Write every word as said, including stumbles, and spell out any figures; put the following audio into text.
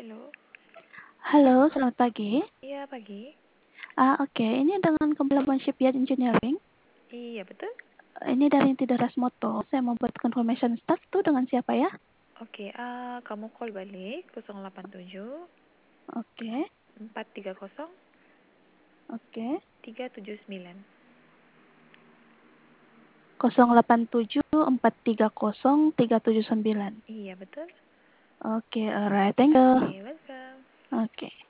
Halo. Halo, selamat pagi. Iya, pagi. Ah, oke. Ini dengan Kepulauan Shipyard Engineering. Iya, betul. Ini dari Tideras Moto. Saya mau buat confirmation start tuh dengan siapa ya? Oke, ah kamu call balik nol delapan tujuh Oke, empat tiga nol oke. tiga tujuh sembilan. nol delapan tujuh empat tiga nol tiga tujuh sembilan. Iya, betul. Oke, alright. Thank you. Oke, welcome. Oke.